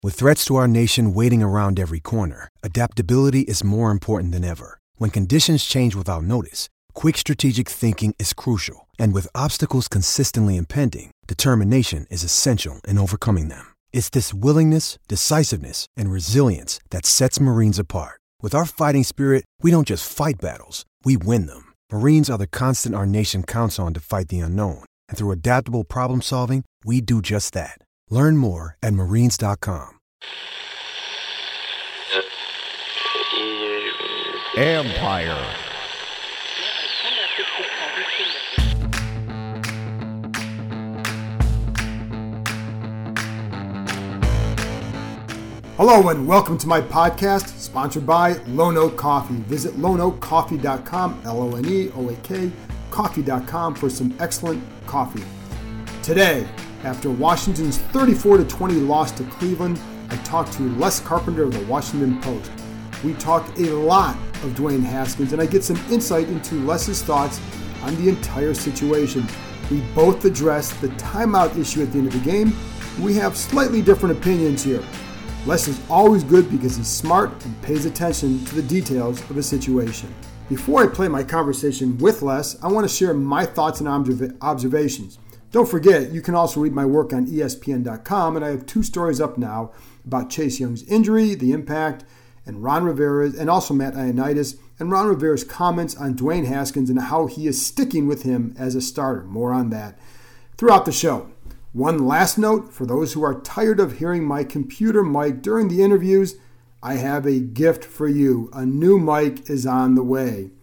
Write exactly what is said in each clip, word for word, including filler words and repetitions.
With threats to our nation waiting around every corner, adaptability is more important than ever. When conditions change without notice, quick strategic thinking is crucial. And with obstacles consistently impending, determination is essential in overcoming them. It's this willingness, decisiveness, and resilience that sets Marines apart. With our fighting spirit, we don't just fight battles, we win them. Marines are the constant our nation counts on to fight the unknown. And through adaptable problem solving, we do just that. Learn more at marines dot com. Empire. Hello and welcome to my podcast, sponsored by Lone Oak Coffee. Visit lone oak coffee dot com, L O N E O A K, coffee dot com for some excellent coffee. Today, after Washington's thirty-four to twenty loss to Cleveland, I talked to Les Carpenter of the Washington Post. We talk a lot of Dwayne Haskins, and I get some insight into Les's thoughts on the entire situation. We both address the timeout issue at the end of the game. We have slightly different opinions here. Les is always good because he's smart and pays attention to the details of a situation. Before I play my conversation with Les, I want to share my thoughts and observ- observations. Don't forget, you can also read my work on E S P N dot com, and I have two stories up now about Chase Young's injury, the impact, and Ron Rivera's, and also Matt Ioannidis, and Ron Rivera's comments on Dwayne Haskins and how he is sticking with him as a starter. More on that throughout the show. One last note, for those who are tired of hearing my computer mic during the interviews, I have a gift for you. A new mic is on the way.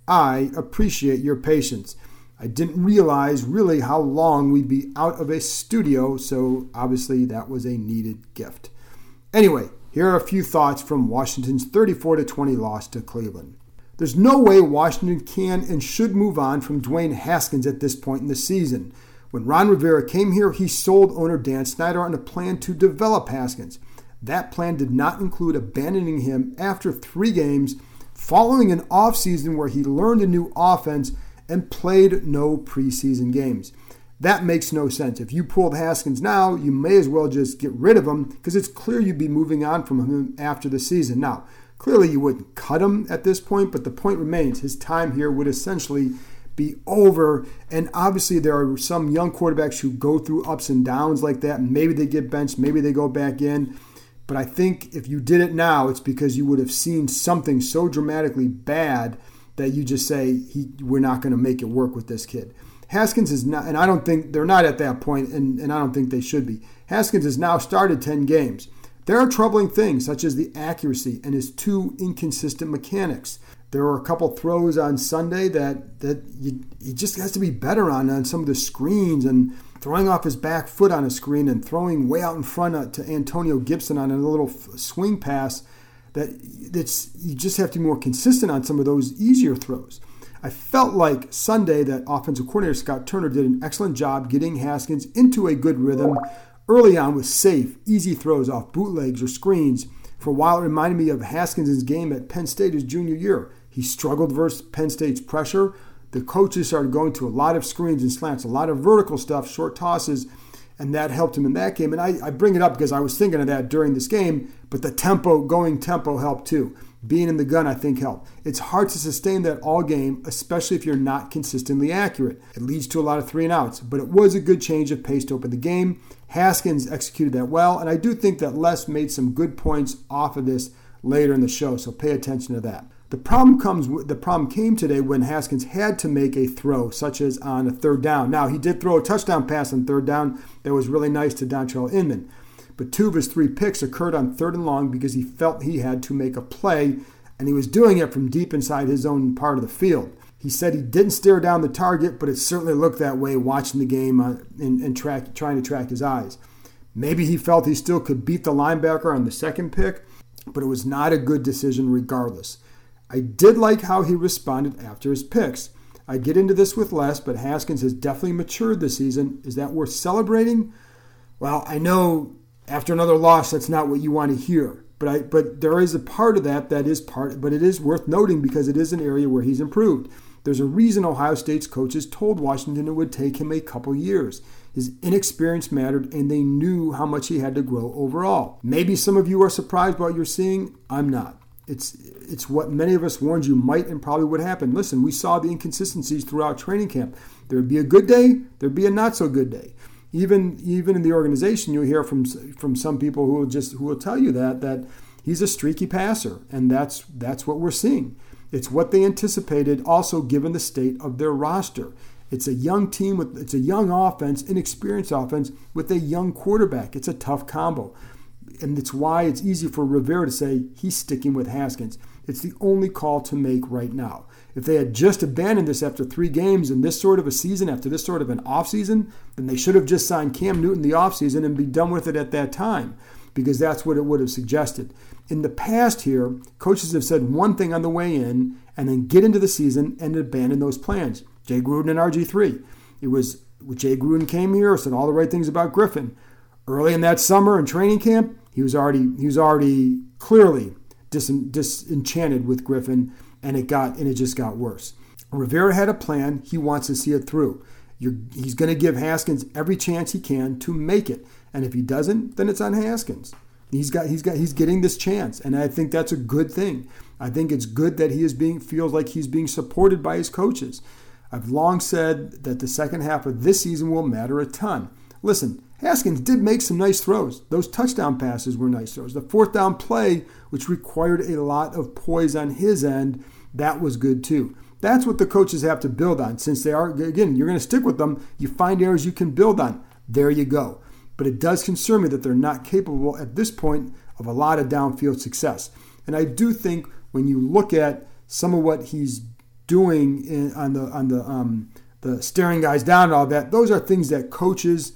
I appreciate your patience. I didn't realize really how long we'd be out of a studio, so obviously that was a needed gift. Anyway, here are a few thoughts from Washington's thirty-four to twenty loss to Cleveland. There's no way Washington can and should move on from Dwayne Haskins at this point in the season. When Ron Rivera came here, he sold owner Dan Snyder on a plan to develop Haskins. That plan did not include abandoning him after three games, following an offseason where he learned a new offense and played no preseason games. That makes no sense. If you pulled Haskins now, you may as well just get rid of him because it's clear you'd be moving on from him after the season. Now, clearly you wouldn't cut him at this point, but the point remains his time here would essentially be over. And obviously there are some young quarterbacks who go through ups and downs like that. Maybe they get benched, maybe they go back in. But I think if you did it now, it's because you would have seen something so dramatically bad that you just say, he, we're not going to make it work with this kid. Haskins is not, and I don't think, they're not at that point, and, and I don't think they should be. Haskins has now started ten games. There are troubling things, such as the accuracy and his two inconsistent mechanics. There were a couple throws on Sunday that, that you, he just has to be better on, on some of the screens, and throwing off his back foot on a screen and throwing way out in front to Antonio Gibson on a little swing pass. That it's, you just have to be more consistent on some of those easier throws. I felt like Sunday that offensive coordinator Scott Turner did an excellent job getting Haskins into a good rhythm early on with safe, easy throws off bootlegs or screens. For a while, it reminded me of Haskins' game at Penn State his junior year. He struggled versus Penn State's pressure. The coaches started going to a lot of screens and slants, a lot of vertical stuff, short tosses, and that helped him in that game. And I, I bring it up because I was thinking of that during this game, but the tempo, going tempo helped too. Being in the gun, I think, helped. It's hard to sustain that all game, especially if you're not consistently accurate. It leads to a lot of three and outs, but it was a good change of pace to open the game. Haskins executed that well, and I do think that Les made some good points off of this later in the show, so pay attention to that. The problem comes. The problem came today when Haskins had to make a throw, such as on a third down. Now, he did throw a touchdown pass on third down that was really nice to Dontrell Inman. But two of his three picks occurred on third and long because he felt he had to make a play, and he was doing it from deep inside his own part of the field. He said he didn't stare down the target, but it certainly looked that way watching the game uh, and, and track, trying to track his eyes. Maybe he felt he still could beat the linebacker on the second pick, but it was not a good decision regardless. I did like how he responded after his picks. I get into this with Les, but Haskins has definitely matured this season. Is that worth celebrating? Well, I know after another loss, that's not what you want to hear. But I, but there is a part of that that is part, but it is worth noting because it is an area where he's improved. There's a reason Ohio State's coaches told Washington it would take him a couple years. His inexperience mattered, and they knew how much he had to grow overall. Maybe some of you are surprised by what you're seeing. I'm not. It's it's what many of us warned you might and probably would happen. Listen, we saw the inconsistencies throughout training camp. There would be a good day, there would be a not so good day. Even even in the organization, you'll hear from from some people who will just who will tell you that that he's a streaky passer, and that's that's what we're seeing. It's what they anticipated, also given the state of their roster. It's a young team with it's a young offense, inexperienced offense with a young quarterback. It's a tough combo. And it's why it's easy for Rivera to say he's sticking with Haskins. It's the only call to make right now. If they had just abandoned this after three games in this sort of a season, after this sort of an offseason, then they should have just signed Cam Newton the offseason and be done with it at that time, because that's what it would have suggested. In the past here, coaches have said one thing on the way in and then get into the season and abandon those plans. Jay Gruden and R G three. It was when Jay Gruden came here, said all the right things about Griffin. Early in that summer in training camp, he was already he was already clearly dis, disenchanted with Griffin, and it got and it just got worse. Rivera had a plan. He wants to see it through. You're, he's going to give Haskins every chance he can to make it, and if he doesn't, then it's on Haskins. He's got he's got he's getting this chance, and I think that's a good thing. I think it's good that he is being feels like he's being supported by his coaches. I've long said that the second half of this season will matter a ton. Listen, Haskins did make some nice throws. Those touchdown passes were nice throws. The fourth down play, which required a lot of poise on his end, that was good too. That's what the coaches have to build on. Since they are, again, you're going to stick with them, you find areas you can build on. There you go. But it does concern me that they're not capable at this point of a lot of downfield success. And I do think when you look at some of what he's doing in, on the on the um, the staring guys down and all that, those are things that coaches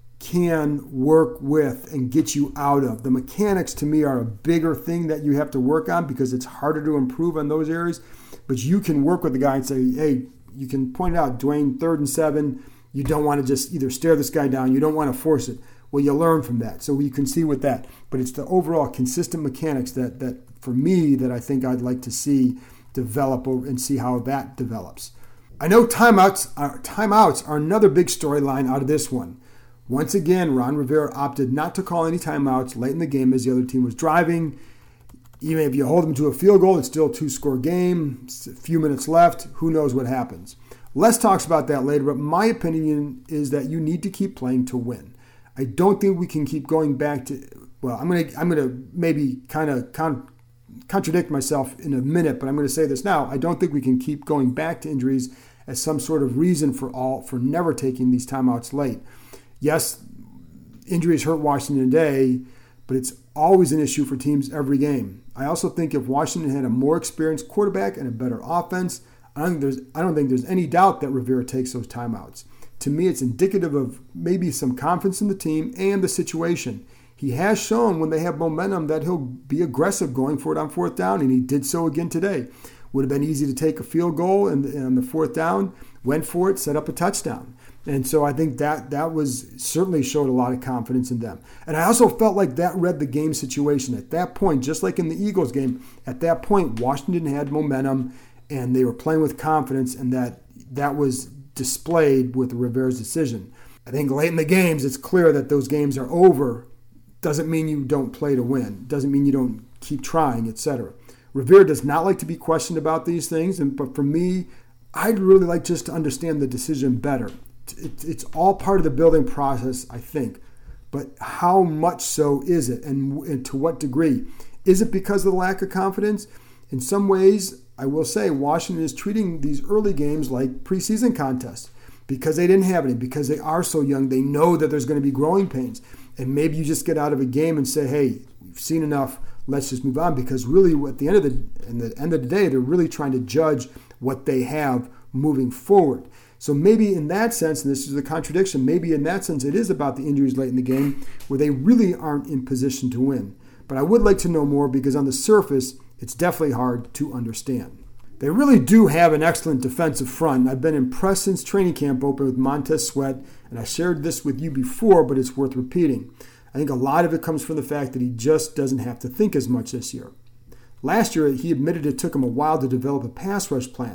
can work with and get you out of. The mechanics to me are a bigger thing that you have to work on because it's harder to improve on those areas. But you can work with the guy and say, hey, you can point out, Dwayne, third and seven, you don't want to just either stare this guy down, you don't want to force it. Well, you learn from that. So you can see with that. But it's the overall consistent mechanics that, that for me, that I think I'd like to see develop and see how that develops. I know timeouts are, timeouts are another big storyline out of this one. Once again, Ron Rivera opted not to call any timeouts late in the game as the other team was driving. Even if you hold them to a field goal, it's still a two-score game. It's a few minutes left. Who knows what happens? Les talks about that later, but my opinion is that you need to keep playing to win. I don't think we can keep going back to, well, I'm going to I'm going to maybe kind of con- contradict myself in a minute, but I'm going to say this now. I don't think we can keep going back to injuries as some sort of reason for all for never taking these timeouts late. Yes, injuries hurt Washington today, but it's always an issue for teams every game. I also think if Washington had a more experienced quarterback and a better offense, I don't think there's, I don't think there's any doubt that Rivera takes those timeouts. To me, it's indicative of maybe some confidence in the team and the situation. He has shown when they have momentum that he'll be aggressive going for it on fourth down, and he did so again today. Would have been easy to take a field goal and on the fourth down, went for it, set up a touchdown. And so I think that that was certainly showed a lot of confidence in them. And I also felt like that read the game situation. At that point, just like in the Eagles game, at that point, Washington had momentum and they were playing with confidence, and that that was displayed with Rivera's decision. I think late in the games, it's clear that those games are over. Doesn't mean you don't play to win. Doesn't mean you don't keep trying, et cetera. Rivera does not like to be questioned about these things, and but for me, I'd really like just to understand the decision better. It's all part of the building process, I think. But how much so is it, and, and to what degree? Is it because of the lack of confidence? In some ways, I will say Washington is treating these early games like preseason contests because they didn't have any, because they are so young. They know that there's going to be growing pains. And maybe you just get out of a game and say, hey, we've seen enough. Let's just move on. Because really, at the end of the, in the end of the day, they're really trying to judge what they have moving forward. So maybe in that sense, and this is a contradiction, maybe in that sense it is about the injuries late in the game where they really aren't in position to win. But I would like to know more because on the surface, it's definitely hard to understand. They really do have an excellent defensive front. I've been impressed since training camp opened with Montez Sweat, and I shared this with you before, but it's worth repeating. I think a lot of it comes from the fact that he just doesn't have to think as much this year. Last year, he admitted it took him a while to develop a pass rush plan,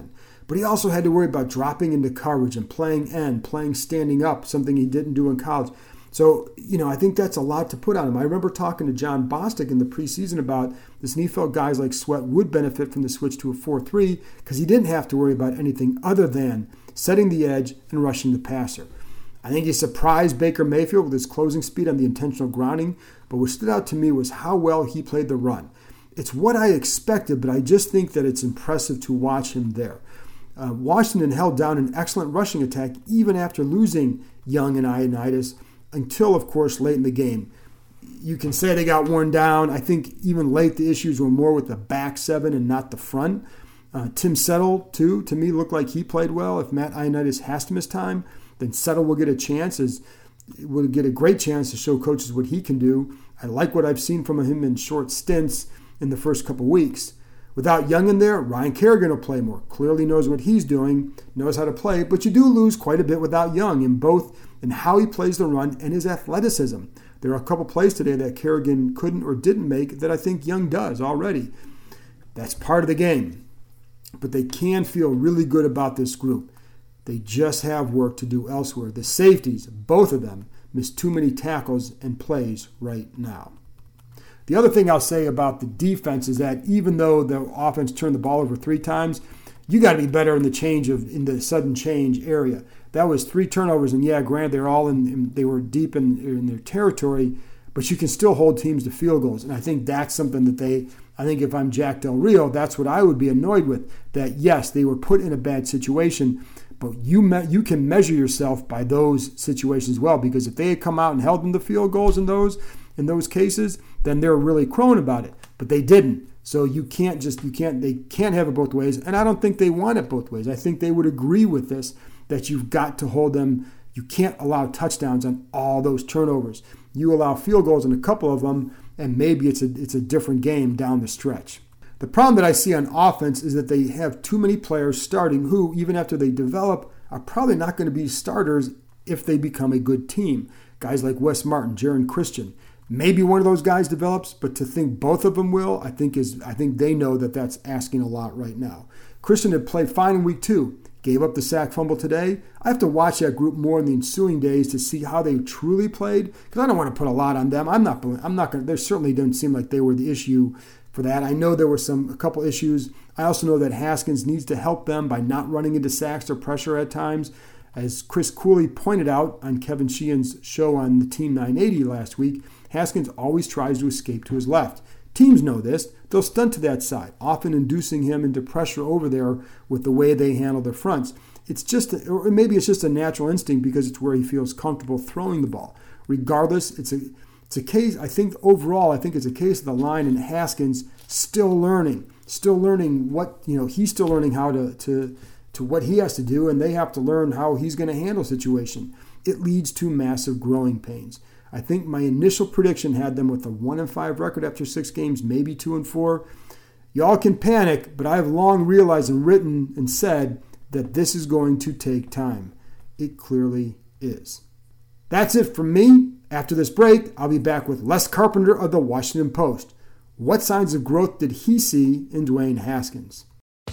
but he also had to worry about dropping into coverage and playing end, playing standing up, something he didn't do in college. So, you know, I think that's a lot to put on him. I remember talking to John Bostic in the preseason about this, and he felt guys like Sweat would benefit from the switch to a four three because he didn't have to worry about anything other than setting the edge and rushing the passer. I think he surprised Baker Mayfield with his closing speed on the intentional grounding, but what stood out to me was how well he played the run. It's what I expected, but I just think that it's impressive to watch him there. Uh, Washington held down an excellent rushing attack even after losing Young and Ioannidis until, of course, late in the game. You can say they got worn down. I think even late the issues were more with the back seven and not the front. Uh, Tim Settle, too, to me looked like he played well. If Matt Ioannidis has to miss time, then Settle will get a chance, as will get a great chance to show coaches what he can do. I like what I've seen from him in short stints in the first couple weeks. Without Young in there, Ryan Kerrigan will play more. Clearly knows what he's doing, knows how to play, but you do lose quite a bit without Young in both in how he plays the run and his athleticism. There are a couple plays today that Kerrigan couldn't or didn't make that I think Young does already. That's part of the game. But they can feel really good about this group. They just have work to do elsewhere. The safeties, both of them, miss too many tackles and plays right now. The other thing I'll say about the defense is that even though the offense turned the ball over three times, you got to be better in the change of in the sudden change area. That was three turnovers, and yeah, granted they're all in, in they were deep in, in their territory, but you can still hold teams to field goals, and I think that's something that they. I think if I'm Jack Del Rio, that's what I would be annoyed with. That yes, they were put in a bad situation, but you me, you can measure yourself by those situations well, because if they had come out and held them to field goals in those in those cases, then they're really crowing about it. But they didn't. So you can't just you can't they can't have it both ways, and I don't think they want it both ways. I think they would agree with this, that you've got to hold them. You can't allow touchdowns on all those turnovers. You allow field goals on a couple of them, and maybe it's a it's a different game down the stretch. The problem that I see on offense is that they have too many players starting who, even after they develop, are probably not going to be starters if they become a good team. Guys like Wes Martin, Jaron Christian. Maybe one of those guys develops, but to think both of them will, I think is I think they know that that's asking a lot right now. Christian had played fine in week two, gave up the sack fumble today. I have to watch that group more in the ensuing days to see how they truly played, because I don't want to put a lot on them. I'm not. I'm not going. There certainly didn't seem like they were the issue for that. I know there were some a couple issues. I also know that Haskins needs to help them by not running into sacks or pressure at times. As Chris Cooley pointed out on Kevin Sheehan's show on the Team nine eighty last week, Haskins always tries to escape to his left. Teams know this. They'll stunt to that side, often inducing him into pressure over there with the way they handle their fronts. It's just, a, or maybe it's just a natural instinct because it's where he feels comfortable throwing the ball. Regardless, it's a it's a case, I think overall, I think it's a case of the line and Haskins still learning, still learning what, you know, he's still learning how to, to, to what he has to do, and they have to learn how he's going to handle a situation. It leads to massive growing pains. I think my initial prediction had them with a one and five record after six games, maybe two and four. Y'all can panic, but I have long realized and written and said that this is going to take time. It clearly is. That's it from me. After this break, I'll be back with Les Carpenter of the Washington Post. What signs of growth did he see in Dwayne Haskins?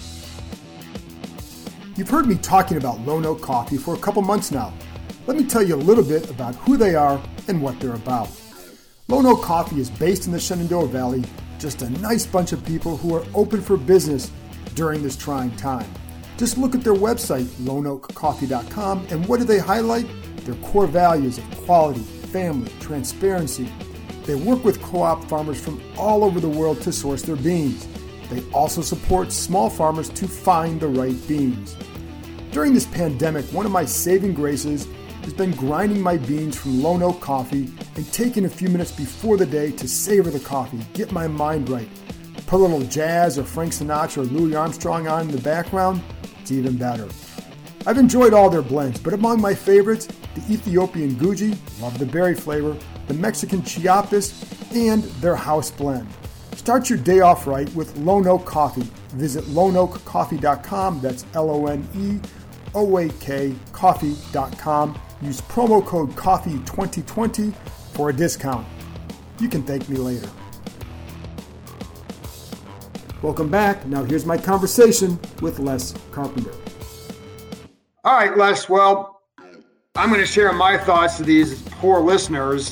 You've heard me talking about Lone Oak Coffee for a couple months now. Let me tell you a little bit about who they are and what they're about. Lone Oak Coffee is based in the Shenandoah Valley, just a nice bunch of people who are open for business during this trying time. Just look at their website, lone oak coffee dot com, and what do they highlight? Their core values of quality, family, transparency. They work with co-op farmers from all over the world to source their beans. They also support small farmers to find the right beans. During this pandemic, one of my saving graces has been grinding my beans from Lone Oak Coffee and taking a few minutes before the day to savor the coffee, get my mind right. Put a little jazz or Frank Sinatra or Louis Armstrong on in the background, it's even better. I've enjoyed all their blends, but among my favorites, the Ethiopian Guji, love the berry flavor, the Mexican Chiapas, and their house blend. Start your day off right with Lone Oak Coffee. Visit lone oak coffee dot com, that's L O N E O A K coffee dot com. Use promo code coffee twenty twenty for a discount. You can thank me later. Welcome back. Now here's my conversation with Les Carpenter. All right, Les. Well, I'm going to share my thoughts to these poor listeners,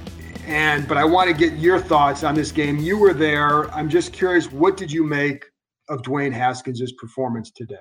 and but I want to get your thoughts on this game. You were there. I'm just curious, what did you make of Dwayne Haskins' performance today?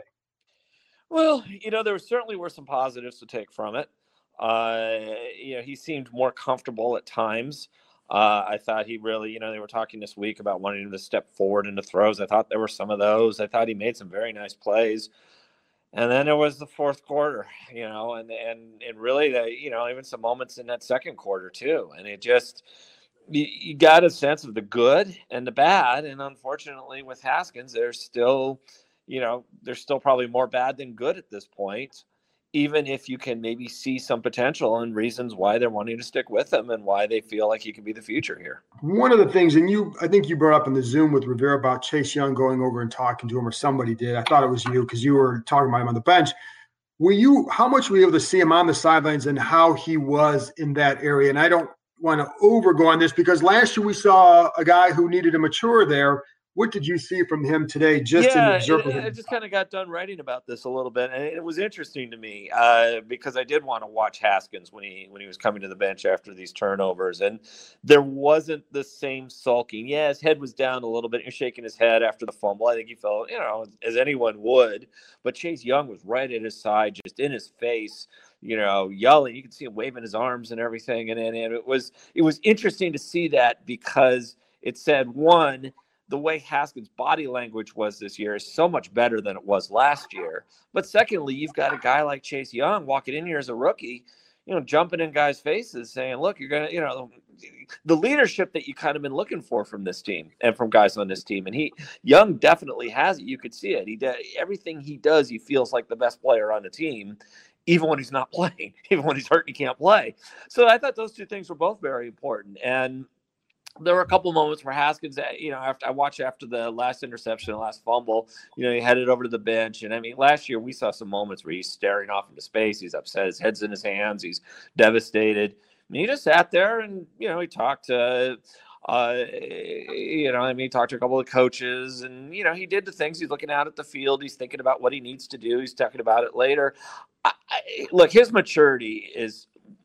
Well, you know, there certainly were some positives to take from it. Uh, you know, he seemed more comfortable at times. Uh, I thought he really, you know, they were talking this week about wanting him to step forward into throws. I thought there were some of those. I thought he made some very nice plays. And then there was the fourth quarter, you know, and and and really, the, you know, even some moments in that second quarter too. And it just, you, you got a sense of the good and the bad. And unfortunately, with Haskins, there's still, you know, there's still probably more bad than good at this point, even if you can maybe see some potential and reasons why they're wanting to stick with him and why they feel like he can be the future here. One of the things, and you, I think you brought up in the Zoom with Rivera about Chase Young going over and talking to him, or somebody did. I thought it was you because you were talking about him on the bench. Were you, how much were you able to see him on the sidelines and how he was in that area? And I don't want to overgo on this because last year we saw a guy who needed to mature there. What did you see from him today? Just yeah, in observing I just kind of got done writing about this a little bit, and it was interesting to me uh, because I did want to watch Haskins when he when he was coming to the bench after these turnovers, and there wasn't the same sulking. Yeah, his head was down a little bit. He was shaking his head after the fumble. I think he felt, you know, as anyone would. But Chase Young was right at his side, just in his face, you know, yelling. You could see him waving his arms and everything, and and, and it was it was interesting to see that because it said, one, the way Haskins' body language was this year is so much better than it was last year. But secondly, you've got a guy like Chase Young walking in here as a rookie, you know, jumping in guys' faces saying, look, you're going to, you know, the leadership that you kind of been looking for from this team and from guys on this team. And he, Young definitely has it. You could see it. He did everything he does. He feels like the best player on the team, even when he's not playing, even when he's hurt and he can't play. So I thought those two things were both very important. And there were a couple moments where Haskins, you know, after I watched after the last interception, the last fumble, you know, he headed over to the bench. And I mean, last year we saw some moments where he's staring off into space. He's upset. His head's in his hands. He's devastated. And he just sat there and, you know, he talked to, uh, you know, I mean, he talked to a couple of coaches and, you know, he did the things. He's looking out at the field. He's thinking about what he needs to do. He's talking about it later. I, I, look, his maturity is,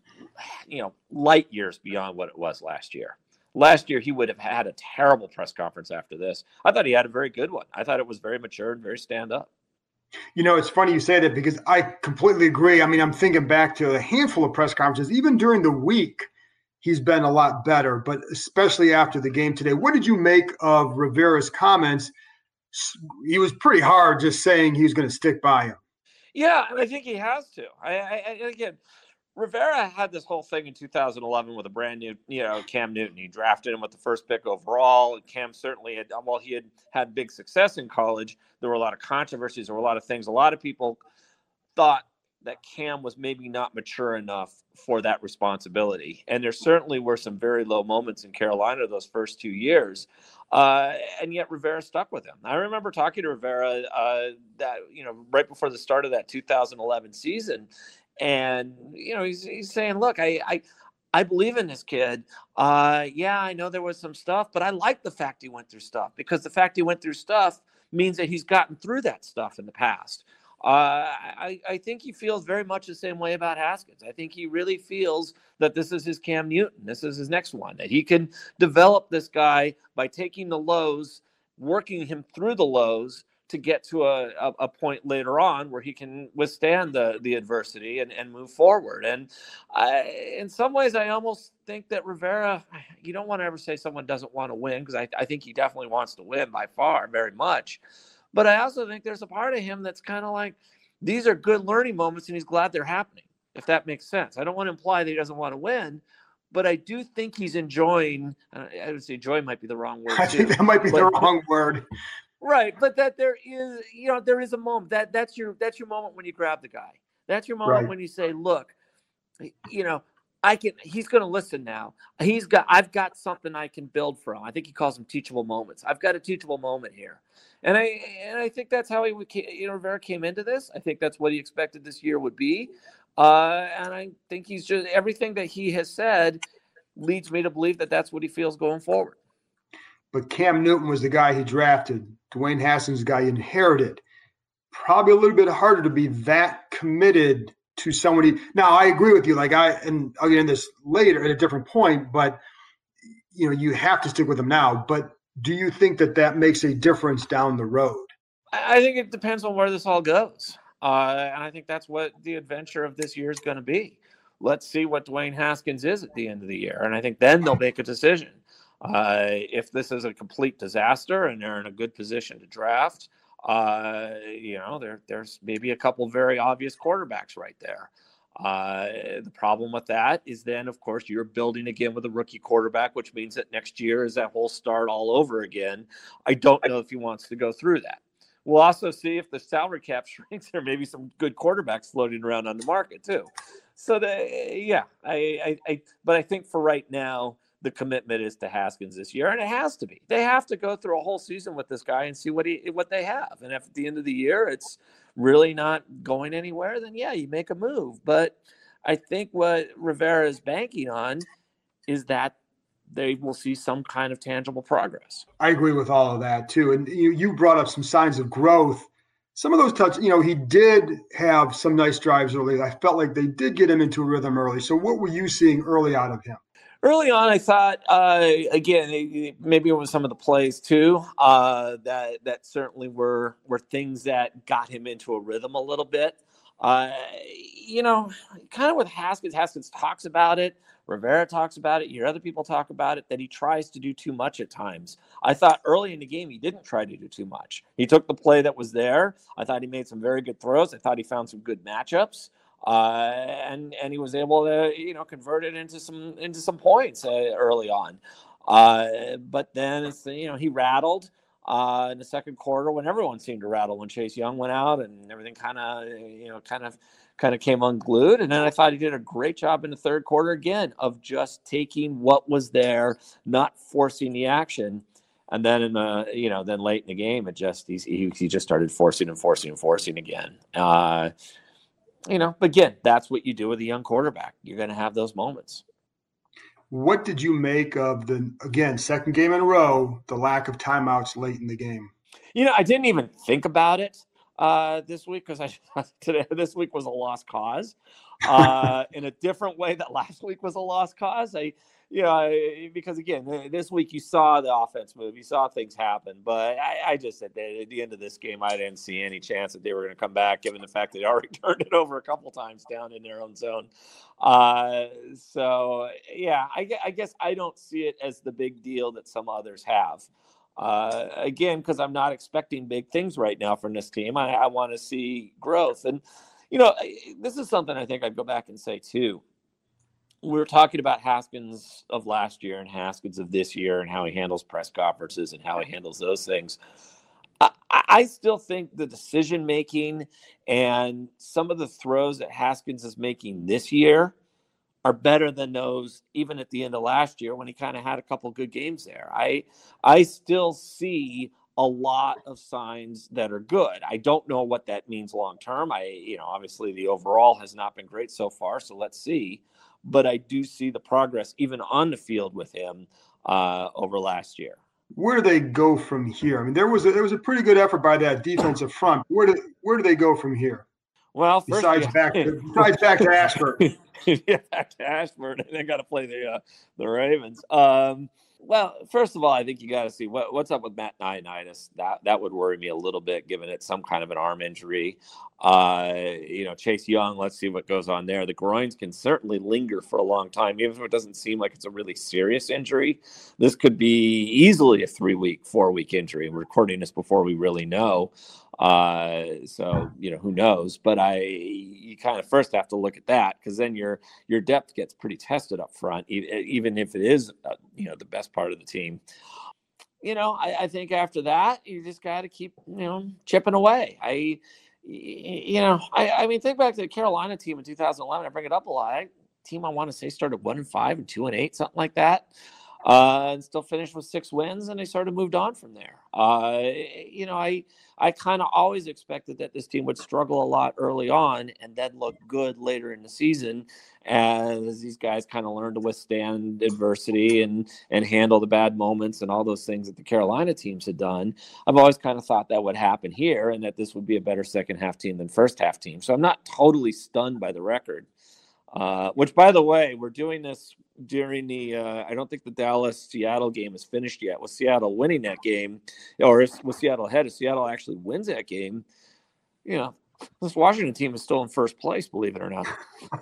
you know, light years beyond what it was last year. Last year, he would have had a terrible press conference after this. I thought he had a very good one. I thought it was very mature and very stand-up. You know, it's funny you say that because I completely agree. I mean, I'm thinking back to a handful of press conferences. Even during the week, he's been a lot better, but especially after the game today. What did you make of Rivera's comments? He was pretty hard just saying he was going to stick by him. Yeah, and I think he has to. I, I, I again, Rivera had this whole thing in two thousand eleven with a brand new, you know, Cam Newton. He drafted him with the first pick overall. Cam certainly had, while he had had big success in college, there were a lot of controversies. There were a lot of things. A lot of people thought that Cam was maybe not mature enough for that responsibility. And there certainly were some very low moments in Carolina those first two years. Uh, and yet Rivera stuck with him. I remember talking to Rivera uh, that, you know, right before the start of that two thousand eleven season. And, you know, he's, he's saying, look, I, I, I believe in this kid. Uh, yeah, I know there was some stuff, but I like the fact he went through stuff because the fact he went through stuff means that he's gotten through that stuff in the past. Uh, I, I think he feels very much the same way about Haskins. I think he really feels that this is his Cam Newton. This is his next one, that he can develop this guy by taking the lows, working him through the lows, to get to a, a, a point later on where he can withstand the, the adversity and, and move forward. And I, in some ways, I almost think that Rivera, you don't want to ever say someone doesn't want to win, because I, I think he definitely wants to win by far, very much. But I also think there's a part of him that's kind of like, these are good learning moments and he's glad they're happening, if that makes sense. I don't want to imply that he doesn't want to win, but I do think he's enjoying, uh, I would say joy might be the wrong word. I too, think that might be but, the wrong word. Right, but that there is, you know, there is a moment that that's your that's your moment when you grab the guy. That's your moment Right. when you say, "Look, you know, I can." He's going to listen now. He's got. I've got something I can build from. I think he calls them teachable moments. I've got a teachable moment here, and I and I think that's how he would. You know, Rivera came into this. I think that's what he expected this year would be, uh, and I think he's just everything that he has said leads me to believe that that's what he feels going forward. But Cam Newton was the guy he drafted. Dwayne Haskins, the guy he inherited. probably a little bit harder to be that committed to somebody. Now, I agree with you. Like I, and I'll get into this later at a different point, but you know, you have to stick with them now. But do you think that that makes a difference down the road? I think it depends on where this all goes. Uh, and I think that's what the adventure of this year is going to be. Let's see what Dwayne Haskins is at the end of the year. And I think then they'll make a decision. Uh, if this is a complete disaster and they're in a good position to draft, uh, you know, there, there's maybe a couple very obvious quarterbacks right there. Uh, the problem with that is then, of course, you're building again with a rookie quarterback, which means that next year is that whole start all over again. I don't know if he wants to go through that. We'll also see if the salary cap shrinks. There may be some good quarterbacks floating around on the market too. So, the, yeah, I, I, I, but I think for right now, the commitment is to Haskins this year, and it has to be. They have to go through a whole season with this guy and see what he, what they have. And if at the end of the year it's really not going anywhere, then yeah, you make a move. But I think what Rivera is banking on is that they will see some kind of tangible progress. I agree with all of that too. And you, you brought up some signs of growth. Some of those touch, you know, he did have some nice drives early. I felt like they did get him into a rhythm early. So what were you seeing early out of him? Early on, I thought, uh, again, maybe it was some of the plays too, uh, that that certainly were were things that got him into a rhythm a little bit. Uh, you know, kind of with Haskins, Haskins talks about it. Rivera talks about it. You hear other people talk about it, that he tries to do too much at times. I thought early in the game he didn't try to do too much. He took the play that was there. I thought he made some very good throws. I thought he found some good matchups. Uh, and and he was able to, you know, convert it into some into some points uh, early on. Uh, but then it's, you know, he rattled uh, in the second quarter when everyone seemed to rattle when Chase Young went out and everything kind of, you know, kind of kind of came unglued. And then I thought he did a great job in the third quarter again of just taking what was there, not forcing the action. And then in the, you know, then late in the game, it just he he just started forcing and forcing and forcing again. Uh, You know, but again, that's what you do with a young quarterback. You're going to have those moments. What did you make of the, again, second game in a row, the lack of timeouts late in the game? You know, I didn't even think about it uh, this week because I today this week was a lost cause uh, in a different way that last week was a lost cause. I, you know, because again, this week you saw the offense move, you saw things happen, but I, I just said that at the end of this game, I didn't see any chance that they were going to come back, given the fact that they already turned it over a couple times down in their own zone. Uh, so yeah, I, I guess I don't see it as the big deal that some others have. Uh, again, because I'm not expecting big things right now from this team. I, I want to see growth, and you know, this is something I think I'd go back and say too. We were talking about Haskins of last year and Haskins of this year and how he handles press conferences and how he handles those things. I, I still think the decision-making and some of the throws that Haskins is making this year are better than those even at the end of last year when he kind of had a couple good games there. I, I still see a lot of signs that are good. I don't know what that means long-term. I, you know, obviously the overall has not been great so far, so let's see. But I do see the progress even on the field with him uh, over last year. Where do they go from here? I mean, there was a, there was a pretty good effort by that defensive front. Where do where do they go from here? Well, first, besides yeah. back to, besides back to Ashford, yeah, back to Ashford, and then got to play the uh, the Ravens. Um, well, first of all, I think you got to see what, what's up with Matt Ioannidis. That that would worry me a little bit, given it's some kind of an arm injury. Uh, you know, Chase Young. Let's see what goes on there. The groins can certainly linger for a long time, even if it doesn't seem like it's a really serious injury. This could be easily a three-week, four-week injury. We're recording this before we really know. Uh, so, you know, who knows, but I, you kind of first have to look at that, because then your, your depth gets pretty tested up front, even if it is, uh, you know, the best part of the team. You know, I, I think after that, you just got to keep, you know, chipping away. I, you know, I, I mean, think back to the Carolina team in two thousand eleven. I bring it up a lot. Team I want to say started one and five and two and eight, something like that. uh, and still finished with six wins, and they sort of moved on from there. Uh, you know, I I kind of always expected that this team would struggle a lot early on and then look good later in the season, as these guys kind of learn to withstand adversity and and handle the bad moments and all those things that the Carolina teams had done. I've always kind of thought that would happen here, and that this would be a better second half team than first half team. So I'm not totally stunned by the record. Uh, which, by the way, we're doing this during the, uh, I don't think the Dallas-Seattle game is finished yet. With Seattle winning that game, or if, with Seattle ahead, if Seattle actually wins that game, you know, this Washington team is still in first place, believe it or not.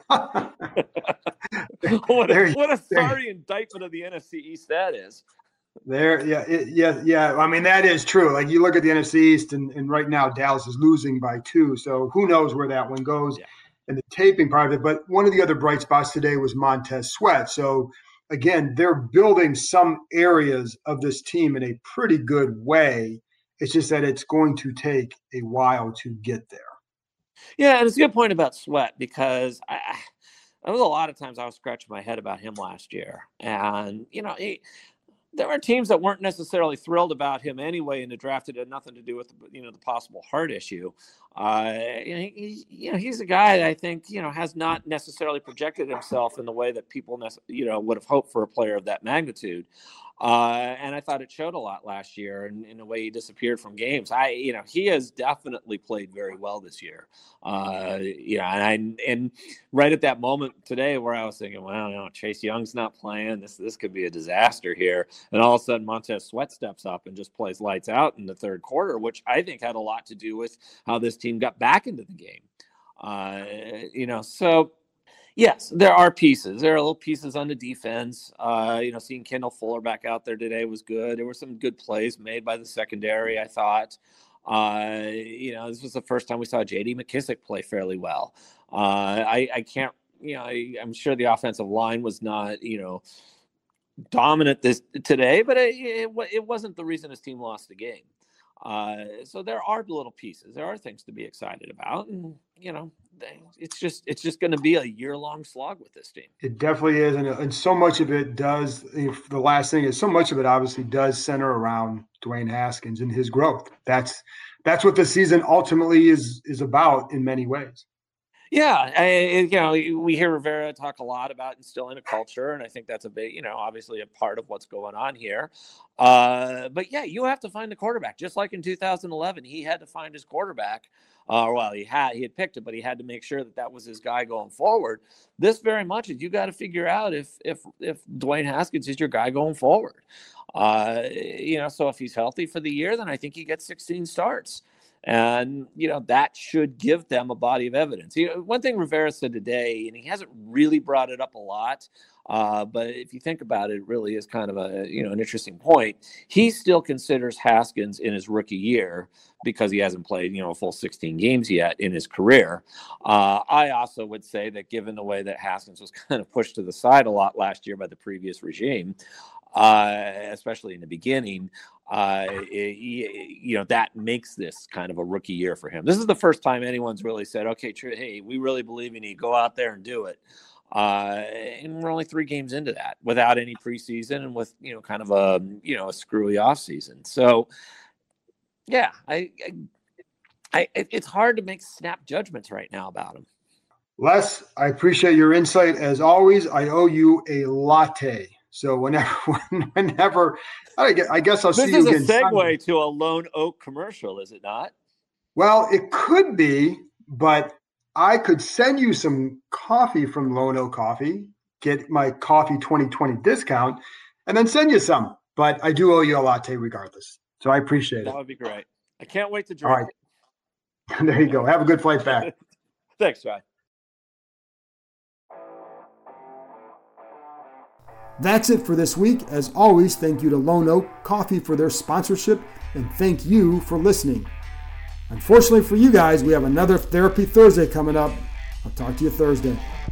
what, a, what a sorry indictment of the N F C East that is. There, yeah, it, yeah, yeah. I mean, that is true. Like, you look at the N F C East, and, and right now Dallas is losing by two, so who knows where that one goes. Yeah. And the taping part of it. But one of the other bright spots today was Montez Sweat. So, again, they're building some areas of this team in a pretty good way. It's just that it's going to take a while to get there. Yeah, and it's a good point about Sweat, because I, I, there was a lot of times I was scratching my head about him last year. And, you know, he, there were teams that weren't necessarily thrilled about him anyway in the draft. It had nothing to do with, you know, the possible heart issue. Uh, you know, he, you know, he's a guy that I think, you know, has not necessarily projected himself in the way that people, you know, would have hoped for a player of that magnitude. Uh, and I thought it showed a lot last year in, in the way he disappeared from games. I, you know, he has definitely played very well this year. Uh, you know, and I, and right at that moment today where I was thinking, well, you know, Chase Young's not playing, this, this could be a disaster here. And all of a sudden Montez Sweat steps up and just plays lights out in the third quarter, which I think had a lot to do with how this team got back into the game. Uh, you know, so yes, there are pieces. There are little pieces on the defense. Uh, you know, seeing Kendall Fuller back out there today was good. There were some good plays made by the secondary, I thought. Uh, you know, this was the first time we saw J D McKissic play fairly well. Uh, I, I can't, you know, I, I'm sure the offensive line was not, you know, dominant this today, but it, it, it wasn't the reason his team lost the game. Uh, so there are little pieces. There are things to be excited about, and you know, they, it's just it's just going to be a year-long slog with this team. It definitely is, and, and so much of it does. If the last thing is, so much of it obviously does center around Dwayne Haskins and his growth. That's that's what the season ultimately is is about in many ways. Yeah, I, you know, we hear Rivera talk a lot about instilling a culture, and I think that's a big, you know, obviously a part of what's going on here. Uh, but yeah, you have to find the quarterback. Just like in two thousand eleven, he had to find his quarterback. Uh, well, he had he had picked it, but he had to make sure that that was his guy going forward. This very much is you got to figure out if if if Dwayne Haskins is your guy going forward. Uh, you know, so if he's healthy for the year, then I think he gets sixteen starts. And, you know, that should give them a body of evidence. You know, one thing Rivera said today, and he hasn't really brought it up a lot, uh, but if you think about it, it really is kind of a, you know, an interesting point. He still considers Haskins in his rookie year because he hasn't played, you know, a full sixteen games yet in his career. Uh, I also would say that given the way that Haskins was kind of pushed to the side a lot last year by the previous regime, uh, especially in the beginning, uh, it, you know, that makes this kind of a rookie year for him. This is the first time anyone's really said, okay, hey, we really believe in you. Go out there and do it. Uh, and we're only three games into that without any preseason and with, you know, kind of a, you know, a screwy off season. So yeah, I, I, I it's hard to make snap judgments right now about him. Les, I appreciate your insight. As always, I owe you a latte. So whenever, whenever, I guess I'll see you again. This is a segue to a Lone Oak commercial, is it not? Well, it could be, but I could send you some coffee from Lone Oak Coffee, get my coffee twenty twenty discount, and then send you some. But I do owe you a latte regardless. So I appreciate it. That would be great. I can't wait to drink. All right. There you go. Have a good flight back. Thanks, Ryan. That's it for this week. As always, thank you to Lone Oak Coffee for their sponsorship, and thank you for listening. Unfortunately for you guys, we have another Therapy Thursday coming up. I'll talk to you Thursday.